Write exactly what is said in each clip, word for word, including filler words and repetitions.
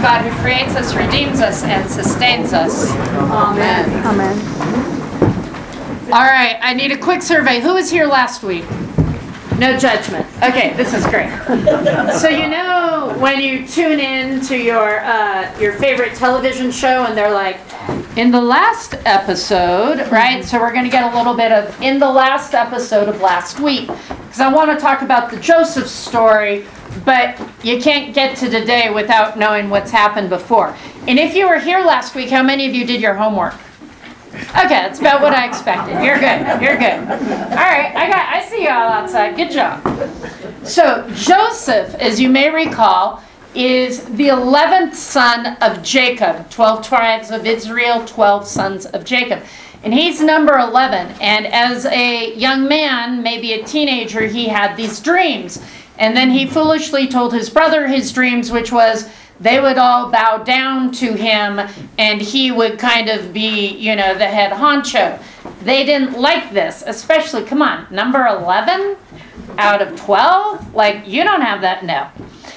God who creates us, redeems us, and sustains us. Amen. Amen. All right, I need a quick survey. Who was here last week? No judgment. Okay, this is great. So you know when you tune in to your uh, your favorite television show and they're like, in the last episode, right? So we're going to get a little bit of in the last episode of last week, because I want to talk about the Joseph story, but you can't get to today without knowing what's happened before. And if you were here last week, how many of you did your homework? Okay, that's about what I expected. You're good. You're good. All right, I got. I see you all outside. Good job. So Joseph, as you may recall, is the eleventh son of Jacob. Twelve tribes of Israel, twelve sons of Jacob. And he's number eleven. And as a young man, maybe a teenager, he had these dreams. And then he foolishly told his brother his dreams, which was they would all bow down to him and he would kind of be, you know, the head honcho. They didn't like this, especially, come on, number eleven out of twelve? Like, you don't have that, no.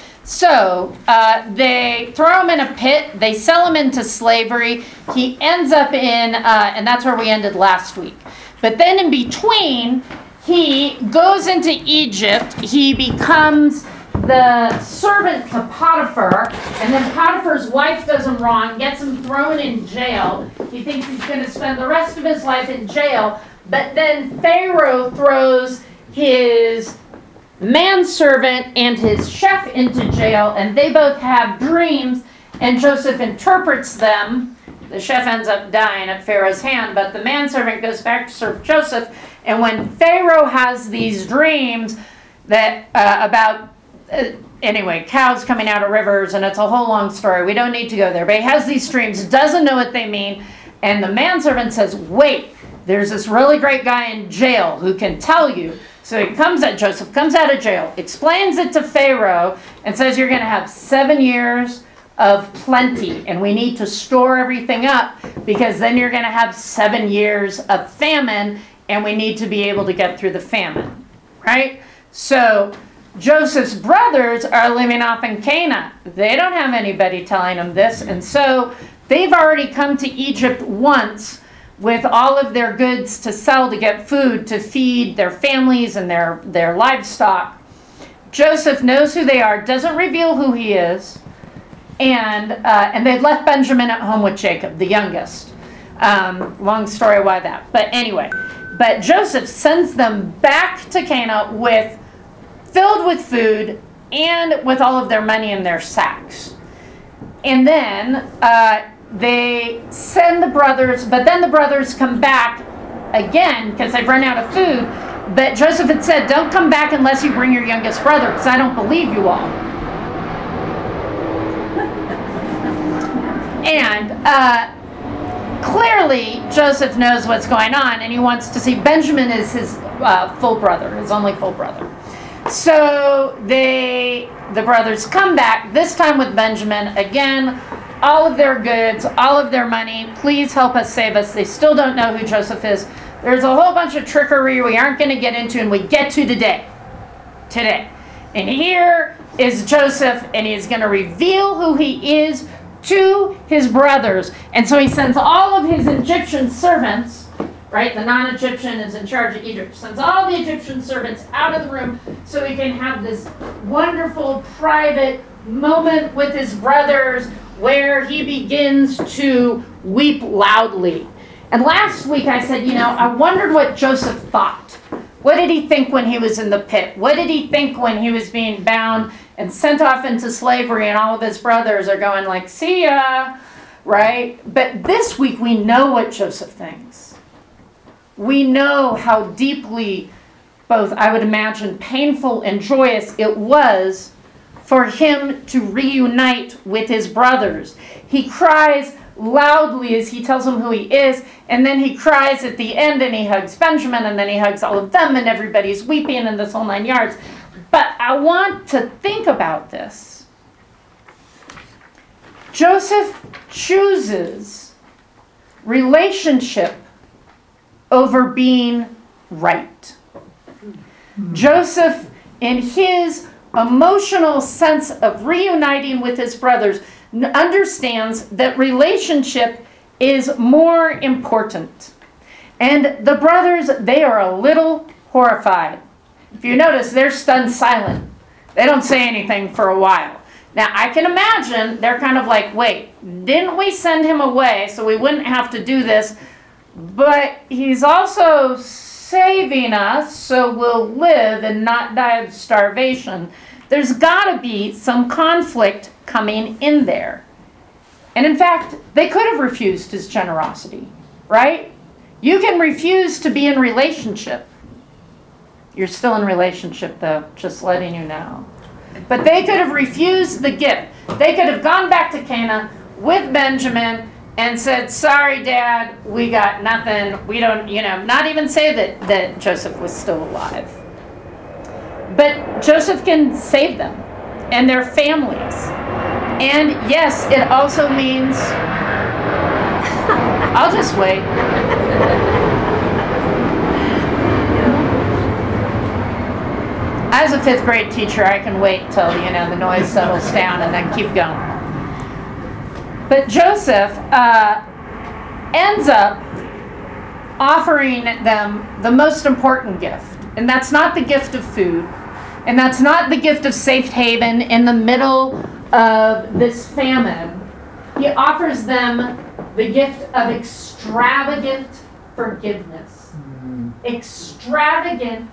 So uh, they throw him in a pit, they sell him into slavery. He ends up in, uh, and that's where we ended last week. But then in between, he goes into Egypt, he becomes the servant to Potiphar, and then Potiphar's wife does him wrong, gets him thrown in jail. He thinks he's going to spend the rest of his life in jail, but then Pharaoh throws his manservant and his chef into jail, and they both have dreams, and Joseph interprets them. The chef ends up dying at Pharaoh's hand, but the manservant goes back to serve Joseph, and when Pharaoh has these dreams that uh, about Uh, anyway, cows coming out of rivers, and it's a whole long story. We don't need to go there. But he has these dreams, doesn't know what they mean, and the manservant says, wait, there's this really great guy in jail who can tell you. So he comes at Joseph, comes out of jail, explains it to Pharaoh, and says you're going to have seven years of plenty, and we need to store everything up, because then you're going to have seven years of famine, and we need to be able to get through the famine, right? So Joseph's brothers are living off in Canaan. They don't have anybody telling them this, and so they've already come to Egypt once with all of their goods to sell to get food to feed their families and their, their livestock. Joseph knows who they are, doesn't reveal who he is, and uh, and they've left Benjamin at home with Jacob, the youngest. Um, long story why that. But anyway, but Joseph sends them back to Canaan with filled with food and with all of their money in their sacks. And then uh, they send the brothers, but then the brothers come back again because they've run out of food. But Joseph had said, don't come back unless you bring your youngest brother, because I don't believe you all. And uh, clearly Joseph knows what's going on, and he wants to see Benjamin is his uh, full brother, his only full brother. So they, the brothers come back, this time with Benjamin. Again, all of their goods, all of their money. Please help us, save us. They still don't know who Joseph is. There's a whole bunch of trickery we aren't going to get into, and we get to today. Today. And here is Joseph, and he's going to reveal who he is to his brothers. And so he sends all of his Egyptian servants, right? The non-Egyptian is in charge of Egypt. Sends all the Egyptian servants out of the room so he can have this wonderful private moment with his brothers where he begins to weep loudly. And last week I said, you know, I wondered what Joseph thought. What did he think when he was in the pit? What did he think when he was being bound and sent off into slavery, and all of his brothers are going like, see ya, right? But this week we know what Joseph thinks. We know how deeply, both I would imagine, painful and joyous it was for him to reunite with his brothers. He cries loudly as he tells them who he is, and then he cries at the end, and he hugs Benjamin, and then he hugs all of them, and everybody's weeping in this whole nine yards. But I want to think about this. Joseph chooses relationship over being right. Mm-hmm. Joseph, in his emotional sense of reuniting with his brothers, understands that relationship is more important. And the brothers, they are a little horrified. If you notice, they're stunned silent. They don't say anything for a while. Now, I can imagine they're kind of like, wait, didn't we send him away so we wouldn't have to do this? But he's also saving us so we'll live and not die of starvation. There's got to be some conflict coming in there. And in fact, they could have refused his generosity, right? You can refuse to be in relationship. You're still in relationship, though, just letting you know. But they could have refused the gift. They could have gone back to Cana with Benjamin and said, sorry, Dad, we got nothing. We don't, you know, not even say that, that Joseph was still alive. But Joseph can save them and their families. And yes, it also means, I'll just wait. As a fifth grade teacher, I can wait till, you know, the noise settles down and then keep going. But Joseph uh, ends up offering them the most important gift. And that's not the gift of food. And that's not the gift of safe haven in the middle of this famine. He offers them the gift of extravagant forgiveness. Mm-hmm. Extravagant,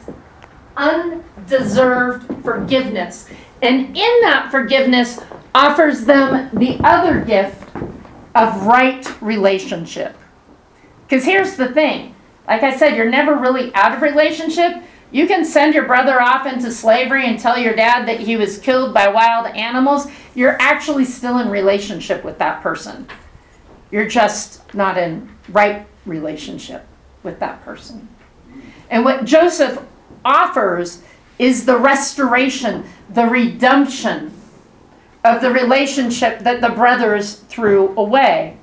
undeserved forgiveness. And in that forgiveness offers them the other gift of right relationship. Because here's the thing. Like I said, you're never really out of relationship. You can send your brother off into slavery and tell your dad that he was killed by wild animals. You're actually still in relationship with that person. You're just not in right relationship with that person. And what Joseph offers is the restoration, the redemption of the relationship that the brothers threw away.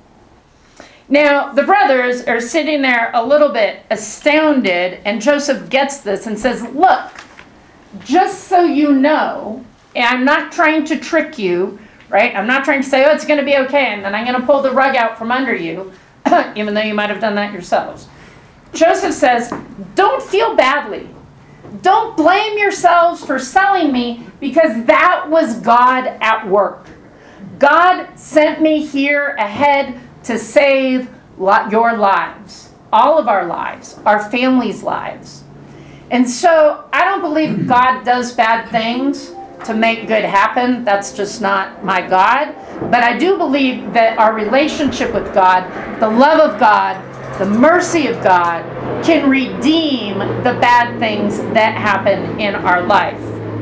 Now, the brothers are sitting there a little bit astounded, and Joseph gets this and says, look, just so you know, and I'm not trying to trick you, right? I'm not trying to say, oh, it's going to be okay, and then I'm going to pull the rug out from under you, even though you might have done that yourselves. Joseph says, don't feel badly. Don't blame yourselves for selling me, because that was God at work. God sent me here ahead to save your lives, all of our lives, our families' lives. And so I don't believe God does bad things to make good happen. That's just not my God. But I do believe that our relationship with God, the love of God, the mercy of God, can redeem the bad things that happen in our life.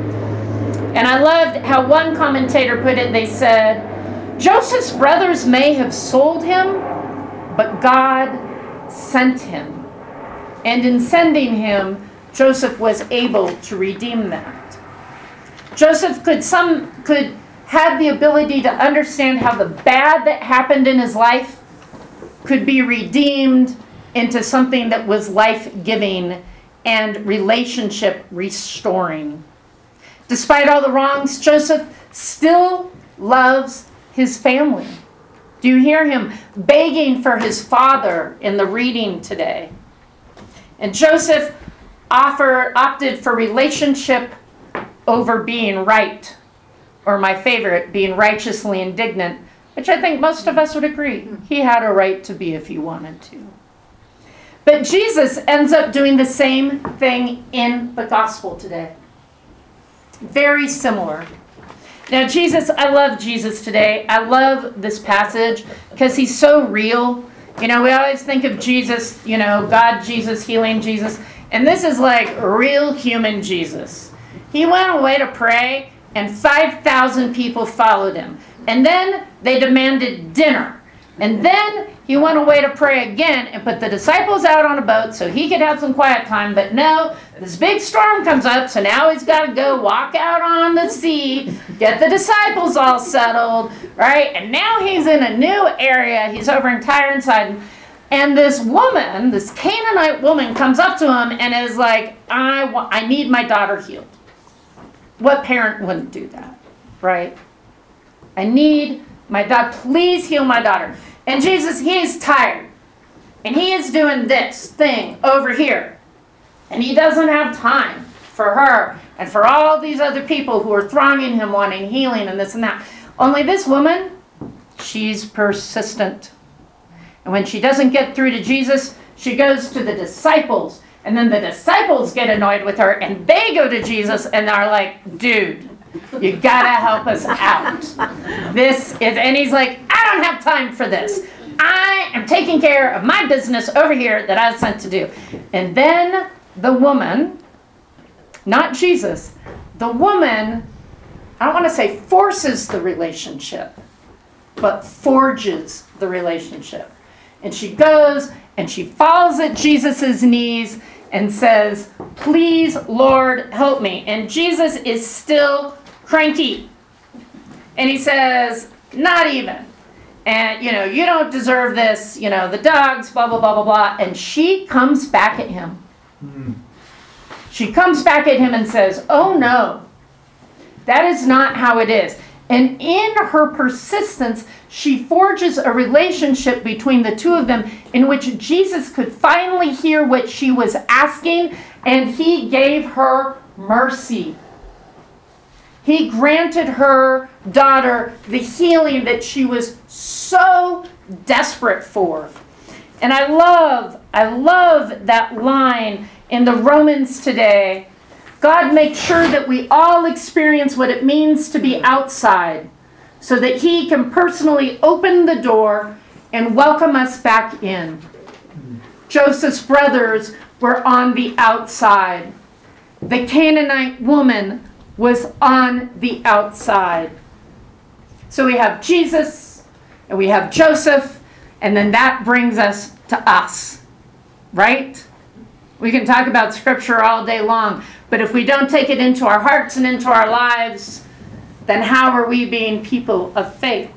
And I loved how one commentator put it. They said, Joseph's brothers may have sold him, but God sent him. And in sending him, Joseph was able to redeem that. Joseph could some could have the ability to understand how the bad that happened in his life could be redeemed into something that was life-giving and relationship restoring. Despite all the wrongs, Joseph still loves his family. Do you hear him begging for his father in the reading today? And Joseph offer, opted for relationship over being right, or my favorite, being righteously indignant, which I think most of us would agree. He had a right to be if he wanted to. But Jesus ends up doing the same thing in the gospel today. Very similar. Now, Jesus, I love Jesus today. I love this passage because he's so real. You know, we always think of Jesus, you know, God, Jesus, healing Jesus. And this is like real human Jesus. He went away to pray, and five thousand people followed him. And then they demanded dinner. And then he went away to pray again and put the disciples out on a boat so he could have some quiet time. But no, this big storm comes up, so now he's got to go walk out on the sea, get the disciples all settled, right? And now he's in a new area. He's over in Tyre and Sidon. And this woman, this Canaanite woman, comes up to him and is like, I, wa- I need my daughter healed. What parent wouldn't do that, right? I need My daughter, please heal my daughter. And Jesus, he is tired. And he is doing this thing over here. And he doesn't have time for her and for all these other people who are thronging him wanting healing and this and that. Only this woman, she's persistent. And when she doesn't get through to Jesus, she goes to the disciples. And then the disciples get annoyed with her and they go to Jesus and are like, dude, you gotta help us out. This is, and he's like, I don't have time for this. I am taking care of my business over here that I was sent to do. And then the woman, not Jesus, the woman, I don't want to say forces the relationship, but forges the relationship. And she goes and she falls at Jesus' knees and says, please, Lord, help me. And Jesus is still cranky. And he says, not even. And, you know, you don't deserve this. You know, the dogs, blah, blah, blah, blah, blah. And she comes back at him. Mm. She comes back at him and says, oh, no, that is not how it is. And in her persistence, she forges a relationship between the two of them in which Jesus could finally hear what she was asking, and he gave her mercy. He granted her daughter the healing that she was so desperate for. And I love, I love that line in the Romans today. God makes sure that we all experience what it means to be outside so that he can personally open the door and welcome us back in. Joseph's brothers were on the outside. The Canaanite woman was on the outside. So we have Jesus and we have Joseph, and then that brings us to us, right? We can talk about scripture all day long, but if we don't take it into our hearts and into our lives, then how are we being people of faith?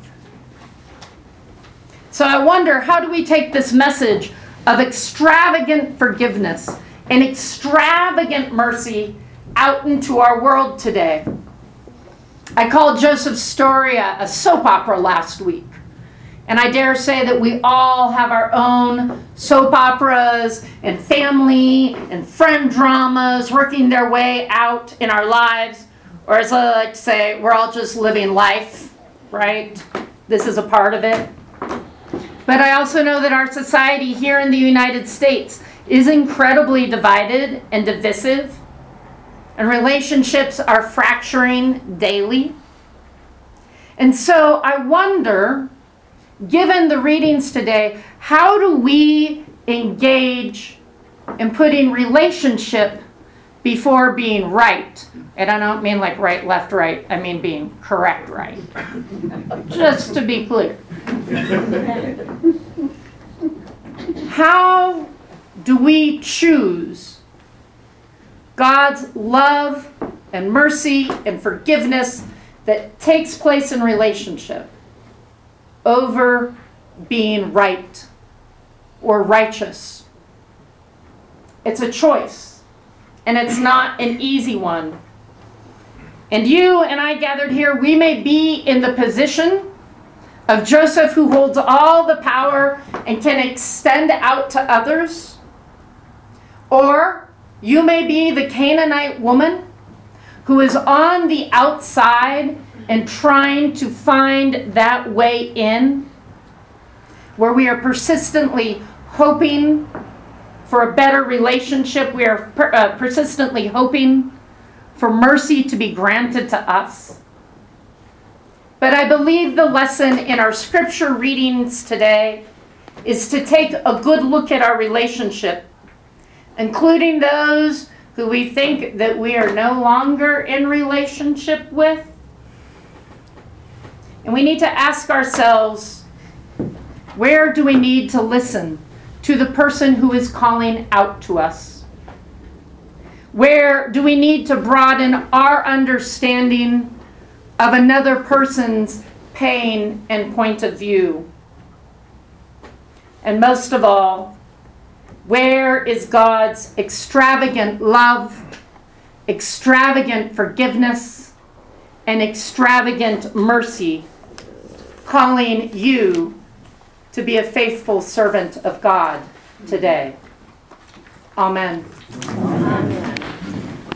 So I wonder, how do we take this message of extravagant forgiveness and extravagant mercy out into our world today? I called Joseph's story a, a soap opera last week. And I dare say that we all have our own soap operas and family and friend dramas working their way out in our lives. Or as I like to say, we're all just living life, right? This is a part of it. But I also know that our society here in the United States is incredibly divided and divisive. And relationships are fracturing daily. And so I wonder, given the readings today, how do we engage in putting relationship before being right? And I don't mean like right, left, right. I mean being correct, right. Just to be clear. How do we choose God's love and mercy and forgiveness that takes place in relationship over being right or righteous? It's a choice, and it's not an easy one. And you and I gathered here, we may be in the position of Joseph, who holds all the power and can extend out to others. Or you may be the Canaanite woman who is on the outside and trying to find that way in, where we are persistently hoping for a better relationship. We are per, uh, persistently hoping for mercy to be granted to us. But I believe the lesson in our scripture readings today is to take a good look at our relationship, including those who we think that we are no longer in relationship with. And we need to ask ourselves, where do we need to listen to the person who is calling out to us? Where do we need to broaden our understanding of another person's pain and point of view? And most of all, where is God's extravagant love, extravagant forgiveness, and extravagant mercy calling you to be a faithful servant of God today. Amen.